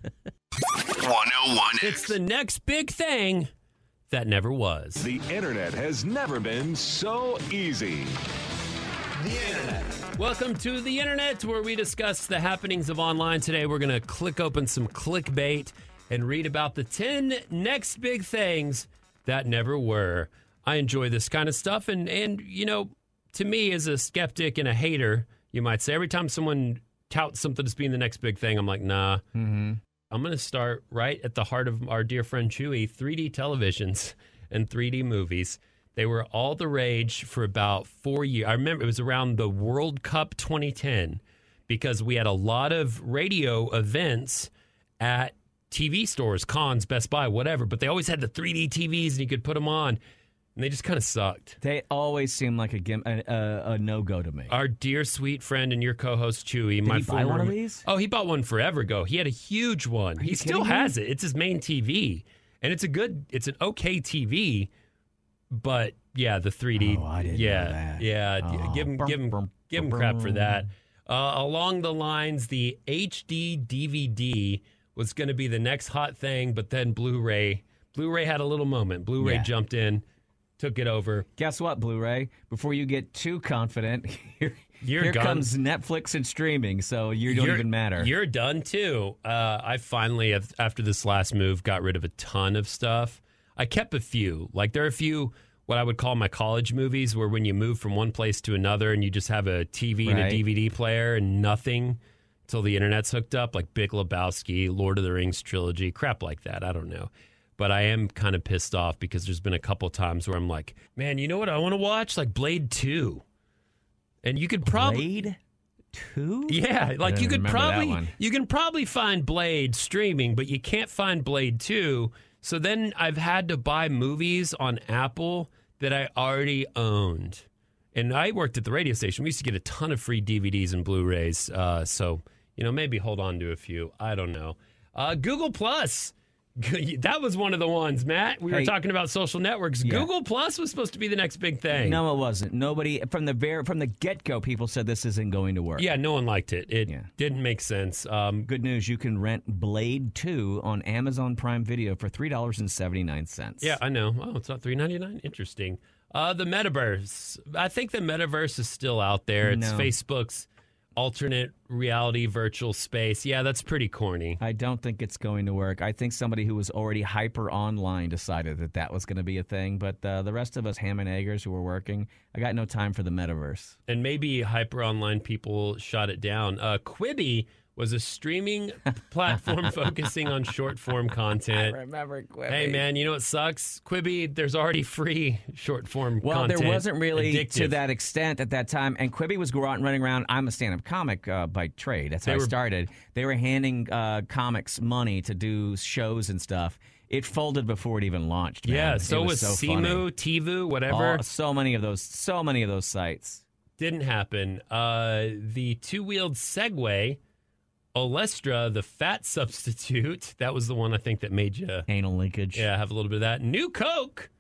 101 It's the next big thing that never was. The internet has never been so easy. Welcome to the internet, where we discuss the happenings of online. Today, we're going to click open some clickbait and read about the 10 next big things that never were. I enjoy this kind of stuff, and you know, to me, as a skeptic and a hater, you might say, every time someone touts something as being the next big thing, I'm like, nah. Mm-hmm. I'm going to start right at the heart of our dear friend Chewy, 3D televisions and 3D movies. They were all the rage for about 4 years. I remember it was around the World Cup 2010, because we had a lot of radio events at TV stores, cons, Best Buy, whatever, but they always had the 3D TVs and you could put them on, and they just kind of sucked. They always seem like a no-go to me. Our dear sweet friend and your co-host Chewy, Did he buy one of these? Oh, he bought one forever ago. He had a huge one. He still has it. It's his main TV, and it's an okay TV. But yeah, the 3D. Oh, I didn't know that. Yeah. Oh. Give him crap for that. Along the lines, the HD DVD was going to be the next hot thing, but then Blu-ray had a little moment. Blu-ray jumped in, took it over. Guess what, Blu-ray? Before you get too confident, here comes Netflix and streaming, so you don't even matter. You're done, too. I finally, after this last move, got rid of a ton of stuff. I kept a few. Like, there are a few what I would call my college movies, where when you move from one place to another and you just have a TV and a DVD player and nothing until the internet's hooked up, like Big Lebowski, Lord of the Rings trilogy, crap like that. I don't know. But I am kind of pissed off because there's been a couple times where I'm like, man, you know what I want to watch? Like Blade 2. And you could probably... Blade 2? Yeah, like you can probably find Blade streaming, but you can't find Blade 2. So then I've had to buy movies on Apple that I already owned. And I worked at the radio station. We used to get a ton of free DVDs and Blu-rays. So, you know, maybe hold on to a few. I don't know. Google Plus. That was one of the ones, Matt. We were talking about social networks. Yeah. Google Plus was supposed to be the next big thing. No, it wasn't. Nobody from the get-go, people said this isn't going to work. Yeah, no one liked it. It didn't make sense. Good news, you can rent Blade 2 on Amazon Prime Video for $3.79. Yeah, I know. Oh, it's not $3.99? Interesting. The metaverse. I think the metaverse is still out there. It's Facebook's alternate reality virtual space. Yeah, that's pretty corny. I don't think it's going to work. I think somebody who was already hyper online decided that was going to be a thing. But the rest of us ham and eggers who were working, I got no time for the metaverse. And maybe hyper online people shot it down. Quibi was a streaming platform focusing on short form content. I remember Quibi. Hey, man, you know what sucks? Quibi, there's already free short form content. Well, there wasn't really Addictive. to that extent at that time. And Quibi was running around. I'm a stand-up comic by trade. That's how I started. They were handing comics money to do shows and stuff. It folded before it even launched, man. Yeah, so was so Simu, funny. Tivu, whatever. Oh, so many of those sites. Didn't happen. The two-wheeled Segway, Olestra, the fat substitute. That was the one I think that made you Anal leakage. Yeah, have a little bit of that. New Coke.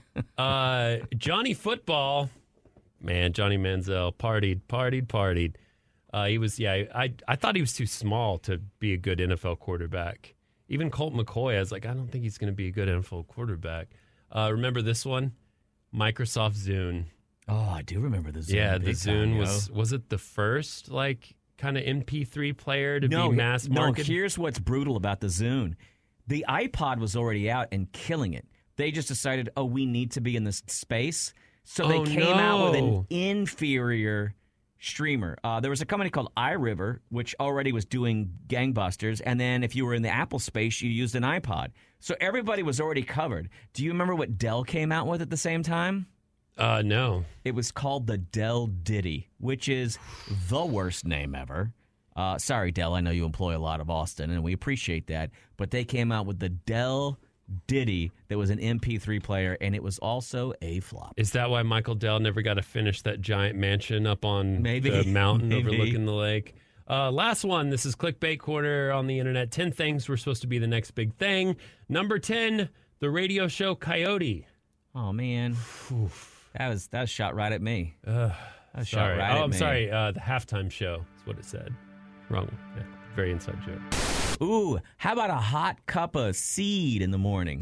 Johnny Football. Man, Johnny Manziel partied. He was, I thought he was too small to be a good NFL quarterback. Even Colt McCoy, I was like, I don't think he's going to be a good NFL quarterback. Remember this one? Microsoft Zune. Oh, I do remember the Zune. Yeah, the Zune time, was it the first, kind of MP3 player to be mass marketed? No, here's what's brutal about the Zune. The iPod was already out and killing it. They just decided, we need to be in this space. So they came out with an inferior streamer. There was a company called iRiver, which already was doing gangbusters. And then if you were in the Apple space, you used an iPod. So everybody was already covered. Do you remember what Dell came out with at the same time? No. It was called the Dell Ditty, which is the worst name ever. Sorry, Dell, I know you employ a lot of Austin, and we appreciate that. But they came out with the Dell Ditty that was an MP3 player, and it was also a flop. Is that why Michael Dell never got to finish that giant mansion up on the mountain overlooking the lake? Last one. This is Clickbait Corner on the internet. 10 things were supposed to be the next big thing. Number 10, the radio show Coyote. Oh, man. That was shot right at me. Sorry. Shot right at me. Sorry. The halftime show is what it said. Wrong. Yeah, very inside joke. Ooh, how about a hot cup of seed in the morning?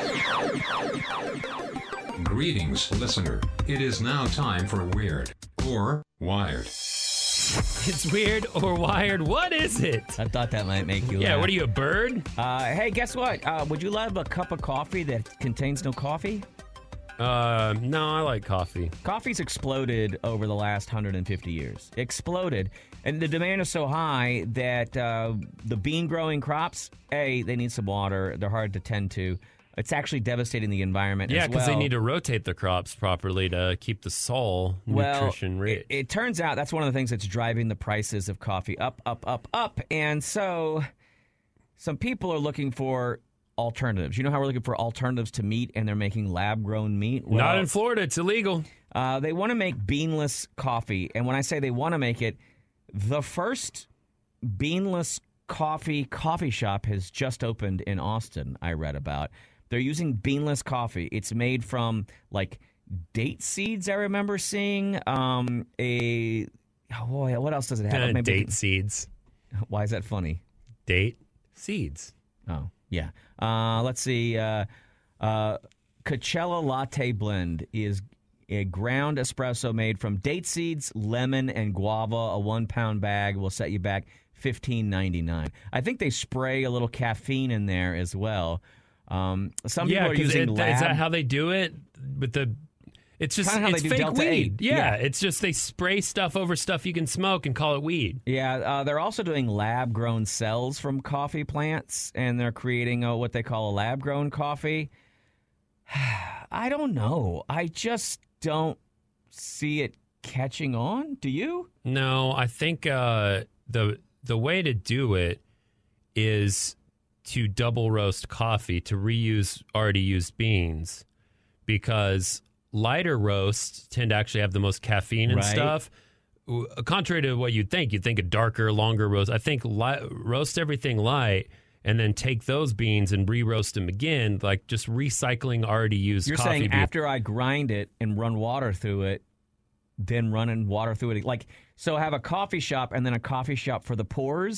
Greetings, listener. It is now time for Weird or Wired. It's weird or wired. What is it? I thought that might make you laugh. Yeah, what are you, a bird? Hey, guess what? Would you love a cup of coffee that contains no coffee? No, I like coffee. Coffee's exploded over the last 150 years. Exploded. And the demand is so high that the bean-growing crops, they need some water. They're hard to tend to. It's actually devastating the environment as well. Yeah, because they need to rotate the crops properly to keep the soil nutrition rich. It turns out that's one of the things that's driving the prices of coffee up. And so some people are looking for alternatives. You know how we're looking for alternatives to meat, and they're making lab-grown meat? Well, not in Florida. It's illegal. They want to make beanless coffee. And when I say they want to make it, the first beanless coffee shop has just opened in Austin, I read about. They're using beanless coffee. It's made from, date seeds, I remember seeing. What else does it have? Maybe date seeds. Why is that funny? Date seeds. Oh, yeah. Let's see. Coachella Latte Blend is a ground espresso made from date seeds, lemon, and guava. A 1-pound bag will set you back $15.99. I think they spray a little caffeine in there as well. Some people are using lab. Is that how they do it? It's just it's fake Delta weed. 8. Yeah, it's just they spray stuff over stuff you can smoke and call it weed. Yeah, they're also doing lab-grown cells from coffee plants, and they're creating what they call a lab-grown coffee. I don't know. I just don't see it catching on. Do you? No, I think the way to do it is to double roast coffee, to reuse already used beans, because lighter roasts tend to actually have the most caffeine and stuff. Contrary to what you'd think a darker, longer roast. I think roast everything light and then take those beans and re-roast them again, just recycling already used coffee. You're saying after I grind it and run water through it, then running water through it. So have a coffee shop and then a coffee shop for the pours?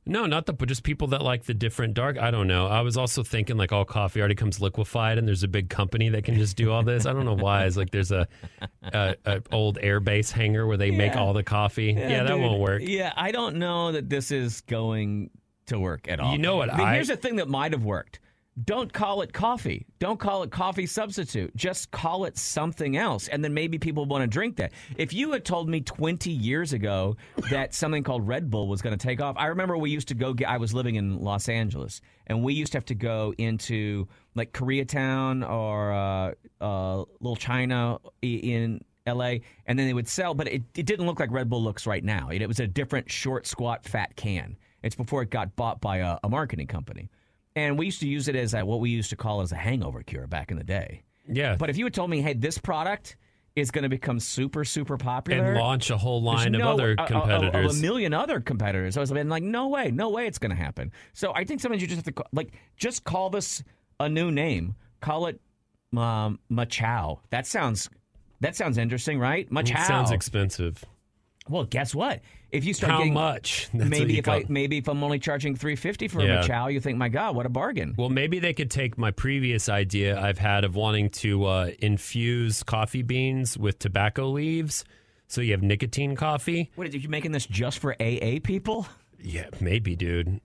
No, not but just people that like the different dark. I don't know. I was also thinking like all coffee already comes liquefied, and there's a big company that can just do all this. I don't know why. It's like there's a old airbase hangar where they make all the coffee. Yeah, that dude, won't work. Yeah, I don't know that this is going to work at all. You know what? Here's the thing that might have worked. Don't call it coffee. Don't call it coffee substitute. Just call it something else, and then maybe people want to drink that. If you had told me 20 years ago that something called Red Bull was going to take off, I remember we used to go I was living in Los Angeles, and we used to have to go into like Koreatown or Little China in L.A., and then they would sell, but it didn't look like Red Bull looks right now. It was a different short, squat, fat can. It's before it got bought by a marketing company. And we used to use it as what we used to call as a hangover cure back in the day. Yeah. But if you had told me, hey, this product is going to become super, super popular. And launch a whole line of other competitors. A million other competitors. I was like, no way it's going to happen. So I think sometimes you just have to, just call this a new name. Call it Machow. That sounds interesting, right? Machow. It sounds expensive. Well, guess what? If you start How getting much? Maybe if I'm only charging $350 for a Machow, you think, my God, what a bargain. Well, maybe they could take my previous idea I've had of wanting to infuse coffee beans with tobacco leaves, so you have nicotine coffee. What, are you making this just for AA people? Yeah, maybe, dude.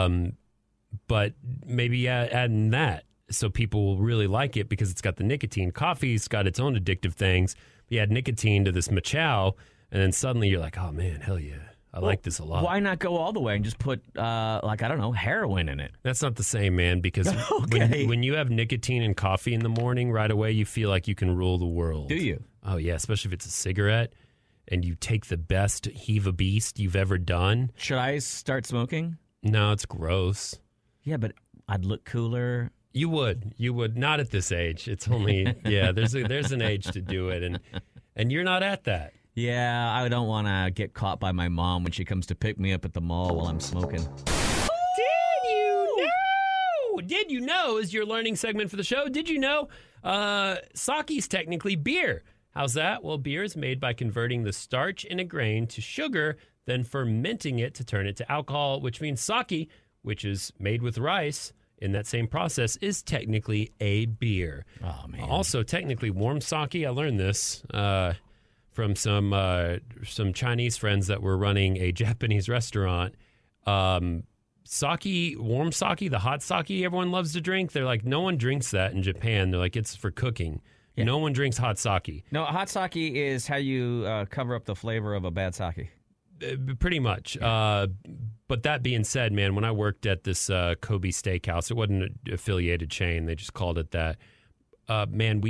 But maybe adding that so people will really like it because it's got the nicotine. Coffee's got its own addictive things. You add nicotine to this Machow, and then suddenly you're like, oh, man, hell yeah. I like this a lot. Why not go all the way and just put, heroin in it? That's not the same, man, because when you have nicotine and coffee in the morning, right away you feel like you can rule the world. Do you? Oh, yeah, especially if it's a cigarette and you take the best heave a beast you've ever done. Should I start smoking? No, it's gross. Yeah, but I'd look cooler. You would. Not at this age. It's only, there's an age to do it, and you're not at that. Yeah, I don't want to get caught by my mom when she comes to pick me up at the mall while I'm smoking. Did you know is your learning segment for the show? Did you know sake is technically beer? How's that? Well, beer is made by converting the starch in a grain to sugar, then fermenting it to turn it to alcohol, which means sake, which is made with rice, in that same process, is technically a beer. Oh, man. Also, technically, warm sake, I learned this from some Chinese friends that were running a Japanese restaurant. Sake, warm sake, the hot sake everyone loves to drink, they're like, no one drinks that in Japan. They're like, it's for cooking. Yeah. No one drinks hot sake. No, hot sake is how you cover up the flavor of a bad sake. Pretty much. Yeah. But that being said, man, when I worked at this Kobe Steakhouse, it wasn't an affiliated chain. They just called it that. Man,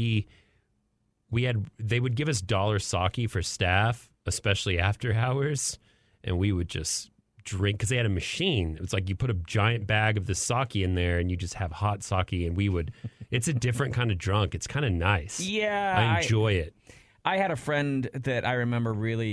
they would give us dollar sake for staff, especially after hours, and we would just drink because they had a machine. It was like you put a giant bag of the sake in there and you just have hot sake, and it's a different kind of drunk. It's kind of nice. Yeah. I enjoy it. I had a friend that I remember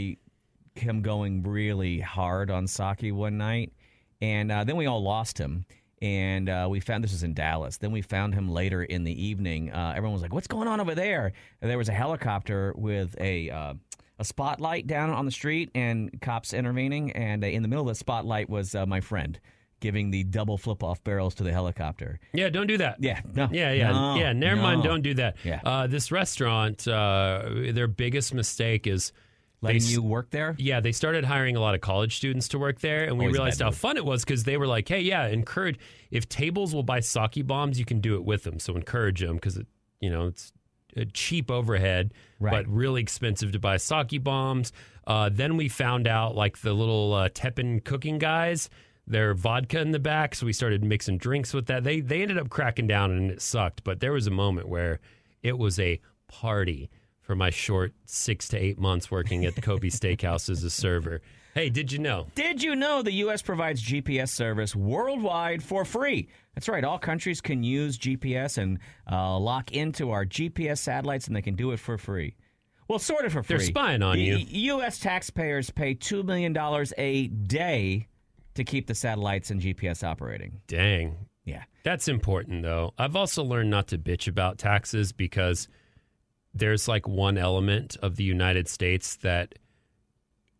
him going really hard on sake one night, and then we all lost him. And we found, this was in Dallas, then we found him later in the evening. Everyone was like, what's going on over there? And there was a helicopter with a spotlight down on the street and cops intervening. And in the middle of the spotlight was my friend giving the double flip-off barrels to the helicopter. Yeah, don't do that. Yeah, no. Yeah, never mind, don't do that. Yeah. This restaurant, their biggest mistake is letting you work there? Yeah, they started hiring a lot of college students to work there, and we realized how fun it was because they were like, hey, encourage, if tables will buy sake bombs, you can do it with them, so encourage them because it's a cheap overhead, but really expensive to buy sake bombs. Then we found out like the little Teppan cooking guys, their vodka in the back, so we started mixing drinks with that. They ended up cracking down and it sucked, but there was a moment where it was a party for my short 6 to 8 months working at the Kobe Steakhouse as a server. Hey, did you know? Did you know the U.S. provides GPS service worldwide for free? That's right. All countries can use GPS and lock into our GPS satellites, and they can do it for free. Well, sort of for free. They're spying on you. U.S. taxpayers pay $2 million a day to keep the satellites and GPS operating. Dang. Yeah. That's important, though. I've also learned not to bitch about taxes because there's like one element of the United States that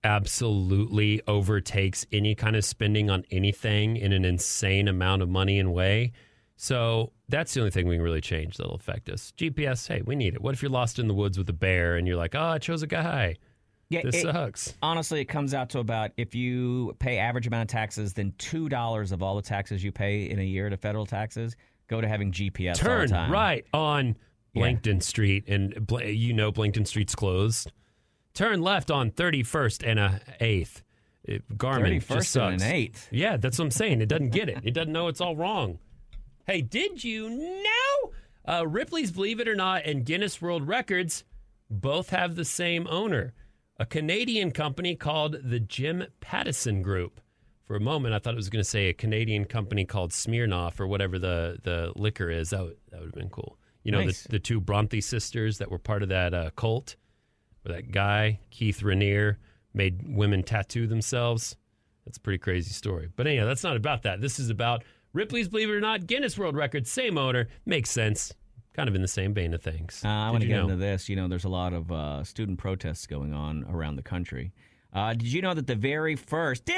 absolutely overtakes any kind of spending on anything in an insane amount of money and way. So that's the only thing we can really change that'll affect us. GPS, hey, we need it. What if you're lost in the woods with a bear and you're like, I chose a guy. Yeah, this sucks. Honestly, it comes out to about, if you pay average amount of taxes, then $2 of all the taxes you pay in a year to federal taxes go to having GPS all the time. Turn right on Blankton Street, and Blankton Street's closed. Turn left on 31st and 8th. Garmin 31st just sucks. and an 8th. Yeah, that's what I'm saying. It doesn't get it. It doesn't know it's all wrong. Hey, did you know Ripley's Believe It or Not and Guinness World Records both have the same owner? A Canadian company called the Jim Pattison Group. For a moment, I thought it was going to say a Canadian company called Smirnoff or whatever the liquor is. That would have been cool. You know, Nice. the two Bronte sisters that were part of that cult, where that guy, Keith Raniere, made women tattoo themselves. That's a pretty crazy story. But anyhow, that's not about that. This is about Ripley's Believe It or Not, Guinness World Records, same owner, makes sense. Kind of in the same vein of things. I want to Did you get know? into this. There's a lot of student protests going on around the country. Did you know that the very first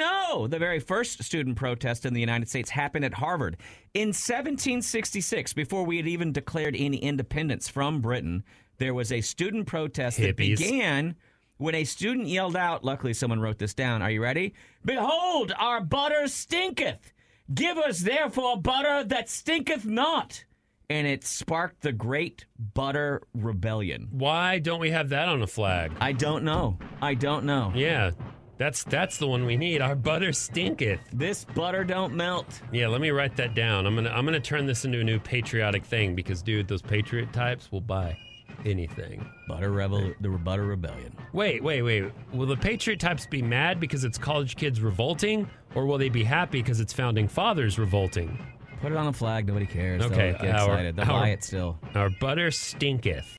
student protest in the United States happened at Harvard? In 1766, before we had even declared any independence from Britain, there was a student protest that Hippies. began when a student yelled out, luckily someone wrote this down, are you ready? Behold, our butter stinketh. Give us therefore butter that stinketh not. And it sparked the Great Butter Rebellion. Why don't we have that on a flag? I don't know. Yeah, that's the one we need. Our butter stinketh. This butter don't melt. Yeah, let me write that down. I'm gonna turn this into a new patriotic thing because, dude, those patriot types will buy anything. The Butter Rebellion. Wait. Will the patriot types be mad because it's college kids revolting, or will they be happy because it's founding fathers revolting? Put it on a flag. Nobody cares. Okay, They'll get excited. They'll buy it still. Our butter stinketh.